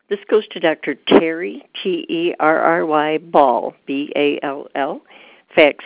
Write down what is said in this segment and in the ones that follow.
This goes to Dr. Terry, Terry Ball, Ball, fax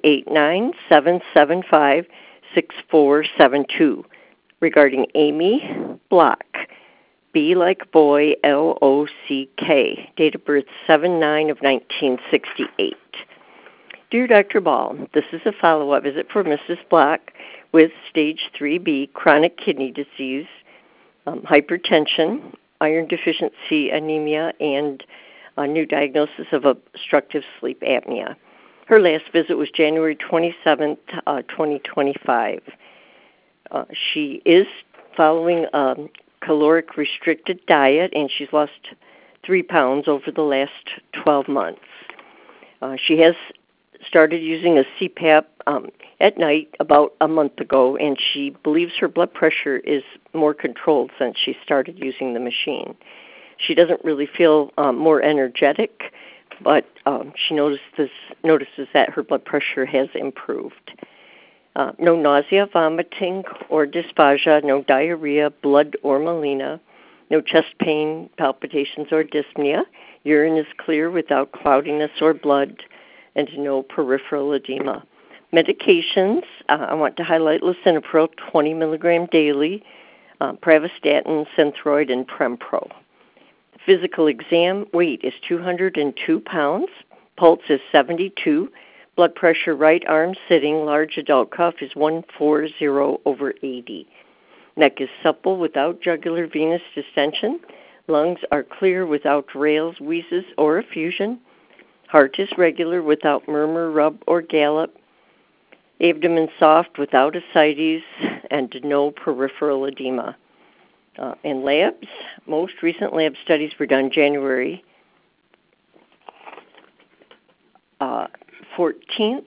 989-775-6472, regarding Amy Block, B like boy, Lock, date of birth 7/9 of 1968. Dear Dr. Ball, this is a follow-up visit for Mrs. Block with stage 3B chronic kidney disease, hypertension, iron deficiency anemia, and a new diagnosis of obstructive sleep apnea. Her last visit was January 27th, 2025. She is following a caloric restricted diet, and she's lost 3 pounds over the last 12 months. She has started using a CPAP at night about a month ago, and she believes her blood pressure is more controlled since she started using the machine. She doesn't really feel more energetic, but she notices that her blood pressure has improved. No nausea, vomiting, or dysphagia, no diarrhea, blood or melena, no chest pain, palpitations, or dyspnea. Urine is clear without cloudiness or blood, and no peripheral edema. Medications, I want to highlight lisinopril, 20 milligram daily, pravastatin, Synthroid, and Prempro. Physical exam, weight is 202 pounds, pulse is 72, blood pressure right arm sitting, large adult cuff is 140/80. Neck is supple without jugular venous distension. Lungs are clear without rales, wheezes, or effusion. Heart is regular without murmur, rub, or gallop. Abdomen soft without ascites, and no peripheral edema. And labs, most recent lab studies were done January 14th,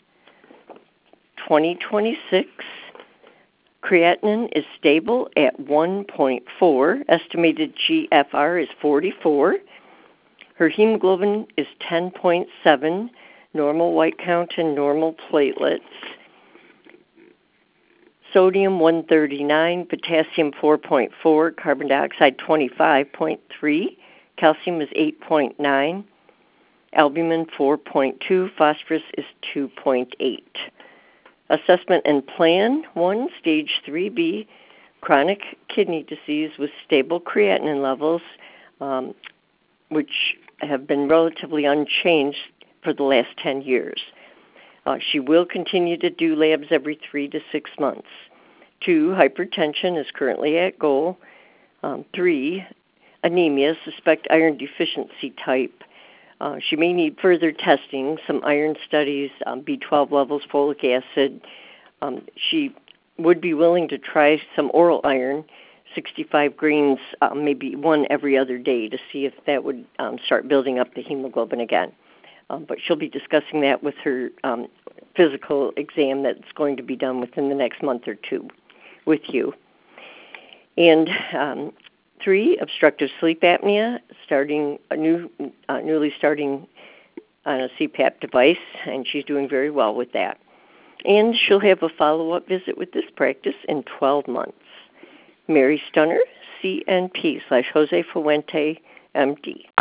2026. Creatinine is stable at 1.4. Estimated GFR is 44. Her hemoglobin is 10.7, normal white count and normal platelets. Sodium 139, potassium 4.4, carbon dioxide 25.3, calcium is 8.9, albumin 4.2, phosphorus is 2.8. Assessment and plan: 1, stage 3B, chronic kidney disease with stable creatinine levels, which have been relatively unchanged for the last 10 years. She will continue to do labs every 3 to 6 months. 2, hypertension is currently at goal. 3, anemia, suspect iron deficiency type. She may need further testing, some iron studies, B12 levels, folic acid. She would be willing to try some oral iron, 65 grains, maybe one every other day, to see if that would start building up the hemoglobin again. But she'll be discussing that with her physical exam that's going to be done within the next month or two with you. And 3, obstructive sleep apnea, newly starting on a CPAP device, and she's doing very well with that. And she'll have a follow-up visit with this practice in 12 months. Mary Stunner, CNP /Jose Fuente, MD.